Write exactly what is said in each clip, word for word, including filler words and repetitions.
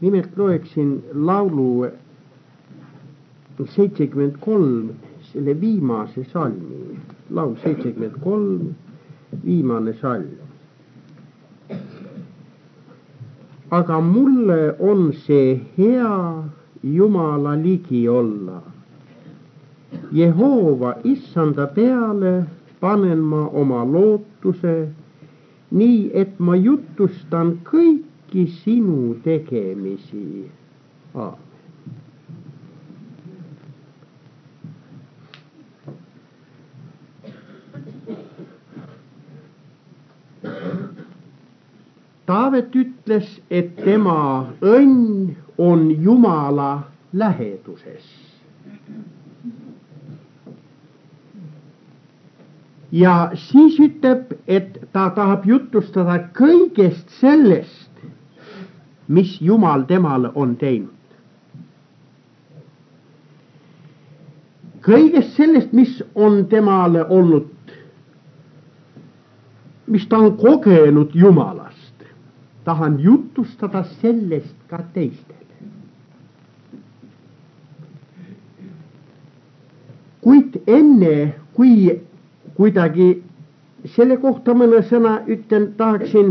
nimelt loeksin laulu seitsekümmend kolm, selle viimase salmi, laul seitsekümmend kolm, viimane salm. Aga mulle on see hea Jumala ligi olla. Jehova issanda peale panen ma oma lootuse, nii et ma jutustan kõiki sinu tegemisi. Aamen. Taavet ütles, et tema õnn on Jumala läheduses. Ja siis ütleb, et ta tahab jutustada kõigest sellest, mis Jumal temale on teinud. Kõigest sellest, mis on temale olnud, mis ta on kogenud Jumalast. Tahan jutustada sellest ka teistele. Kuid enne, kui kuidagi selle kohta mõne sõna ütlen, tahaksin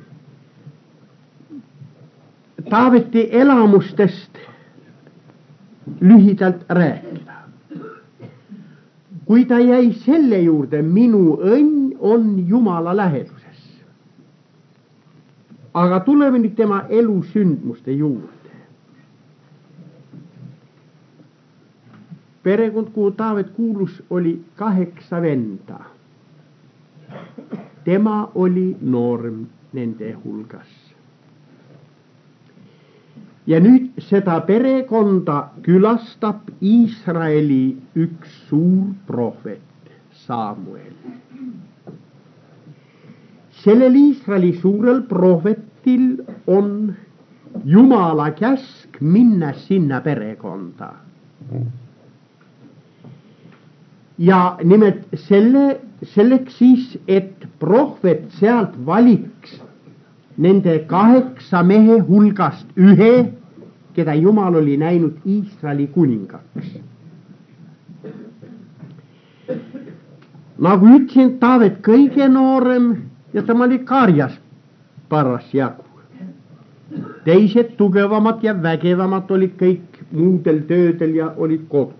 Taaveti elamustest lühidalt rääkida. Kui ta jäi selle juurde, minu õnn on Jumala läheduses. Aga tuleme nüüd tema elu sündmuste juurde. Perekond, kuhu Taavet kuulus, oli kaheksa venda. Tema oli noorem nende hulgas. Ja nüüd seda perekonda külastab Iisraeli üks suur prohvet, Samuel. Sellel Iisraeli suurel prohvetil on Jumala käsk minna sinna perekonda. Ja nimelt selle, selleks siis, et prohvet sealt valiks nende kaheksa mehe hulgast ühe, keda Jumal oli näinud Iisraeli kuningaks. Nagu ütlesin, Taavet kõige noorem ja tema oli karjas parasjagu. Teised tugevamad ja vägevamad olid kõik muudel töödel ja olid kodus.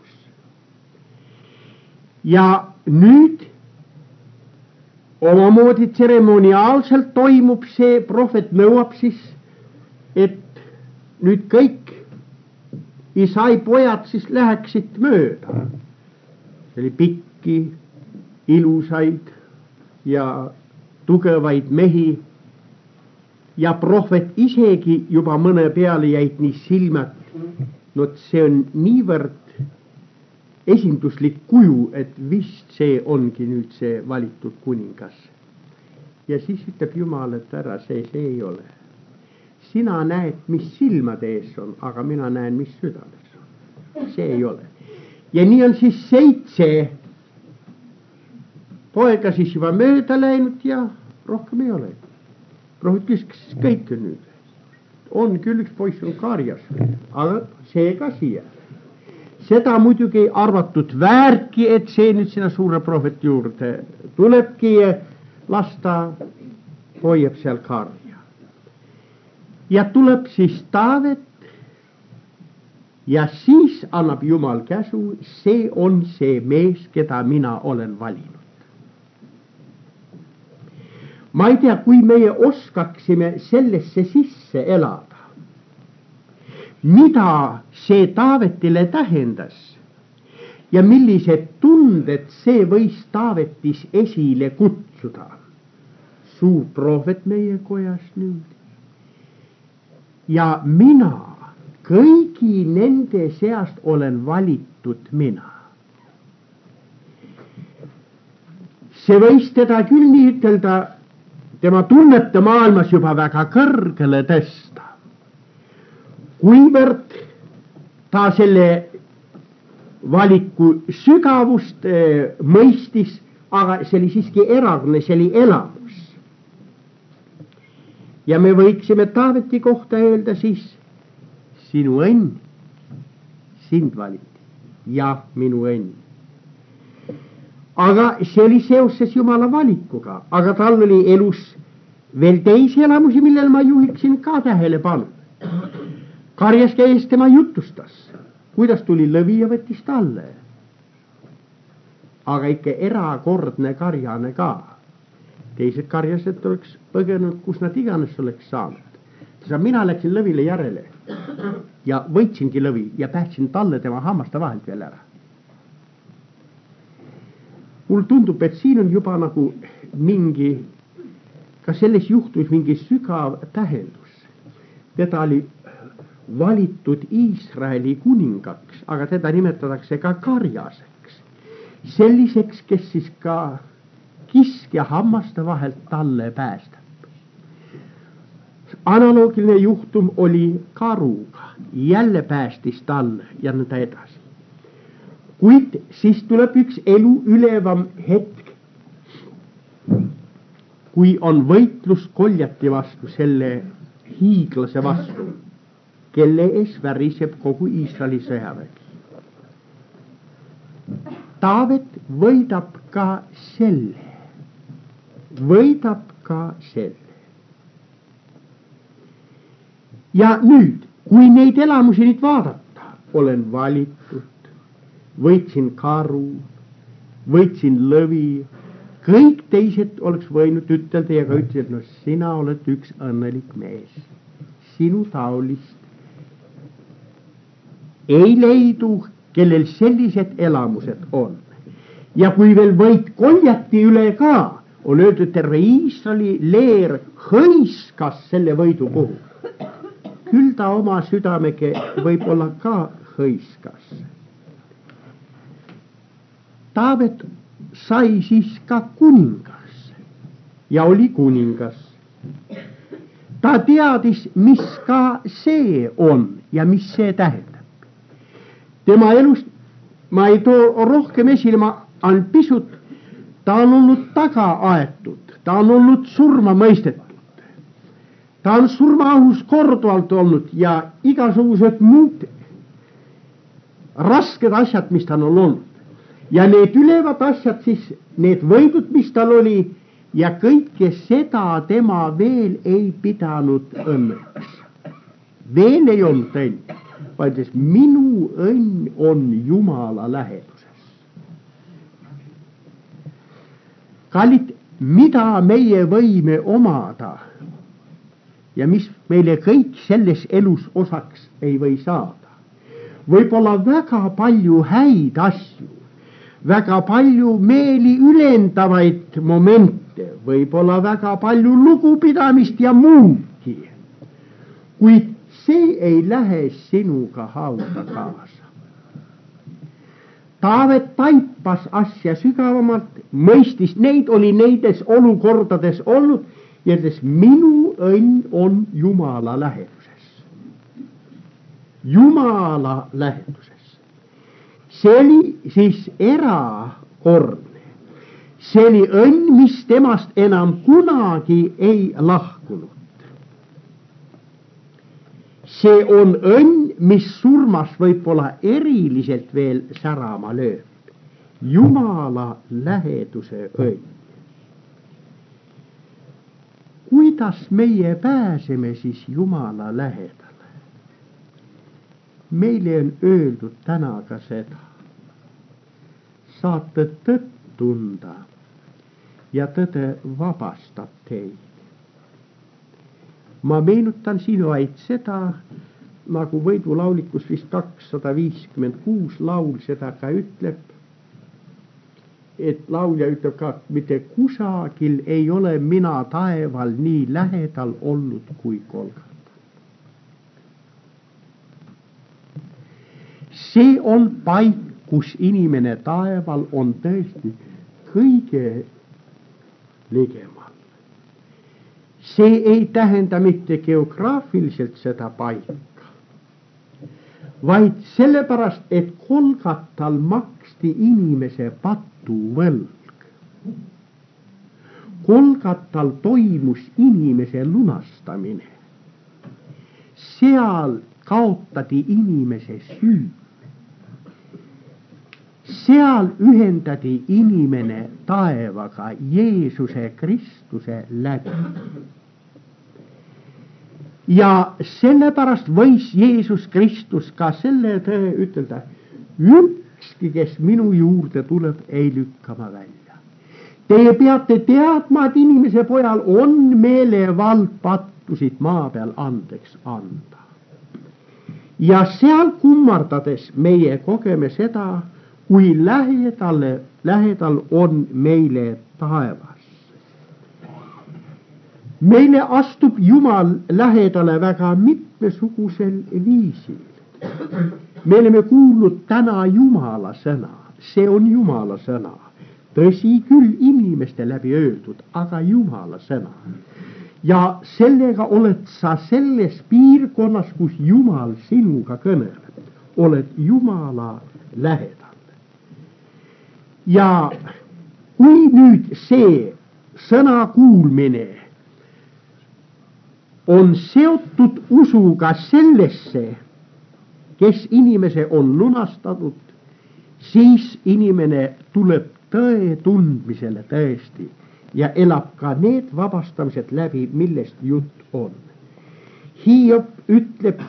Ja nüüd omamoodi tseremoniaalselt toimub see, prohvet nõuab siis, et nüüd kõik Isai pojad siis läheksid mööda. See oli pikki, ilusaid ja tugevaid mehi ja prohvet isegi juba mõne peale jäid nii silmad, no see on niivõrd esinduslik kuju, et vist see ongi nüüd see valitud kuningas. Ja siis ütleb Jumal, et ära see, see ei ole. Sina näed, mis silmade ees on, aga mina näen, mis südames on. See ei ole. Ja nii on siis seitse poega siis juba mööda läinud ja rohkem ei ole. Prohvet küsis, kas kõik on nüüd. On küll üks poiss on karjas, aga see ka siia. Seda muidugi arvatud väärtki, et see nüüd sinna suure prohveti juurde tulebki lasta, hoiab seal karja. Ja tuleb siis Taavet ja siis annab Jumal käsu, see on see mees, keda mina olen valinud. Ma ei tea, kui meie oskaksime sellesse sisse elada, mida see Taavetile tähendas ja millised tunded see võis Taavetis esile kutsuda. Suur prohvet meie kojas nüüd. Ja mina, kõigi nende seast olen valitud mina. See võis teda küll nii ütelda, tema tunnete maailmas juba väga kõrgele tõsta. Kuivõrd ta selle valiku sügavust äh, mõistis, aga see oli siiski eragne, see oli elamus. Ja me võiksime Taaveti kohta öelda siis, sinu õnn, sind valiti ja minu õnn. Aga see oli seoses Jumala valikuga, aga tal oli elus veel teisi elamusi, millel ma juhiksin ka tähelepanu. Karjas käis tema jutustas, kuidas tuli lõvi ja võttis talle. Aga ikka erakordne karjane ka. Teised karjased oleks põgenud, kus nad iganes oleks saanud. Mina läksin lõvile järele ja võitsingi lõvi ja päästsin talle tema hammaste vahelt veel ära. Mul tundub, et siin on juba nagu mingi, ka selles juhtus mingi sügav tähendus. Teda oli valitud Iisraeli kuningaks, aga teda nimetatakse ka karjaseks. Selliseks, kes siis ka kiskja hammaste vahelt talle päästab. Analoogiline juhtum oli karuga, jälle päästis talle ja nõnda edasi. Kuid siis tuleb üks elu ülevam hetk, kui on võitlus Koljati vastu, selle hiiglase vastu, kelle ees väriseb kogu Iisraeli sõjavägi. Taavet võidab ka selle, võidab ka selle. Ja nüüd, kui neid elamusi nüüd vaadata, olen valitud, võitsin karu, võitsin lõvi, kõik teised oleks võinud ütelda ja ka ütlesid, et no sina oled üks õnnelik mees. Sinu taolist ei leidu, kellel sellised elamused on. Ja kui veel võit Koljati üle ka, on öeldud, terve Iisraeli leer hõiskas selle võidu puhul. Küll ta oma südamege võib-olla ka hõiskas. Taavet sai siis ka kuningas ja oli kuningas. Ta teadis, mis ka see on ja mis see tähendab. Tema elust ma ei too rohkem esile, ma on pisut, ta on olnud taga aetud, ta on olnud surma mõistetud. Ta on surmaahus korduvalt olnud ja igasugused muud rasked asjad, mis ta on olnud. Ja need ülevad asjad siis, need võidud, mis tal oli, ja kõike seda tema veel ei pidanud õnneks. Veel ei olnud õnn, vaid minu õnn on Jumala läheduses. Kallid, mida meie võime omada ja mis meile kõik selles elus osaks ei või saada. Võib-olla väga palju häid asju, väga palju meeli ülendavaid momente, võib-olla väga palju lugupidamist ja muudki. Kuid see ei lähe sinuga hauda kaasa. Taavet taipas asja sügavamalt, mõistis neid, oli neides olukordades olnud ja ütles, minu õnn on Jumala läheduses. Jumala läheduses. See oli siis erakordne. See oli õnn, mis temast enam kunagi ei lahkunud. See on õnn, mis surmas võib-olla eriliselt veel särama lööb. Jumala läheduse õnn. Kuidas meie pääseme siis Jumala lähedale? Meile on öeldud täna ka seda. Saate tõtt tunda ja tõde vabastab teid. Ma meenutan sinu vaid seda, nagu võidulaulikus vist kakssada viiskümmend kuus laul seda ka ütleb, et laulja ütleb ka, mitte kusagil ei ole mina taeval nii lähedal olnud kui Golgata. See on paik, kus inimene taeval on tõesti kõige ligemal. See ei tähenda mitte geograafiliselt seda paika, vaid sellepärast, et Golgatal maksti inimese patuvõlg. Golgatal toimus inimese lunastamine. Seal kaotati inimese süü. Seal ühendati inimene taevaga Jeesuse Kristuse läbi. Ja sellepärast võis Jeesus Kristus ka selle tõe ütelda, ükski, kes minu juurde tuleb, ei lükka ma välja. Teie peate teadma, et inimese pojal on meelevald pattusid maa peal andeks anda. Ja seal kummardades meie kogeme seda, kui lähedal, lähedal on meile taevas. Meile astub Jumal lähedale väga mitmesugusel viisil. Me oleme kuulnud täna Jumala sõna, see on Jumala sõna. Tõsi küll inimeste läbi öeldud, aga Jumala sõna. Ja sellega oled sa selles piirkonnas, kus Jumal sinuga kõneleb, oled Jumala lähedal. Ja kui nüüd see sõna kuulmine on seotud usuga sellesse, kes inimese on lunastatud, siis inimene tuleb tõe tundmisele tõesti ja elab ka need vabastamised läbi, millest jutt on. Hiob ütleb,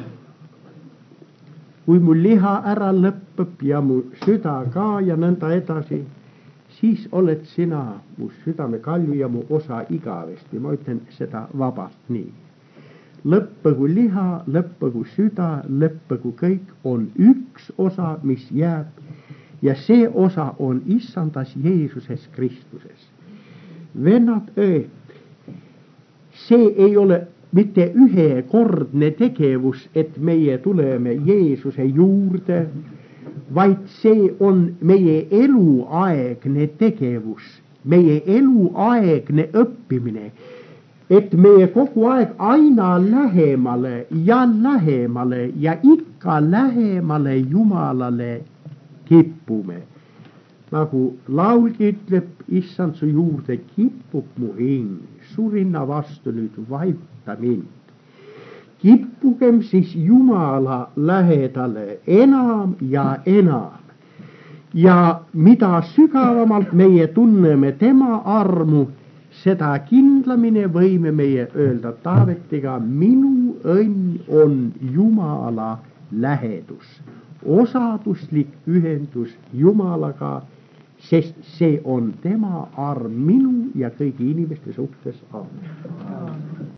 kui mu liha ära lõppeb ja mu süda ka ja nõnda edasi, siis oled sina mu südame kalju ja mu osa igavesti. Ma ütlen seda vabalt nii. Lõppegu liha, lõppegu süda, lõppegu kõik on üks osa, mis jääb. Ja see osa on issandas Jeesuses Kristuses. Vennad ööd, see ei ole mitte ühekordne tegevus, et meie tuleme Jeesuse juurde, vaid see on meie eluaegne tegevus, meie eluaegne õppimine, et meie kogu aeg aina lähemale ja lähemale ja ikka lähemale Jumalale kippume. Nagu laulgi ütleb, issand, su juurde kippub mu hing, su rinna vastu nüüd vajuta mind. Kippugem siis Jumala lähedale enam ja enam. Ja mida sügavamalt meie tunneme tema armu, seda kindlamini võime meie öelda Taavetiga, minu õnn on Jumala lähedus, osaduslik ühendus Jumalaga, sest see on tema arm minu ja kõigi inimeste suhtes. Aamen.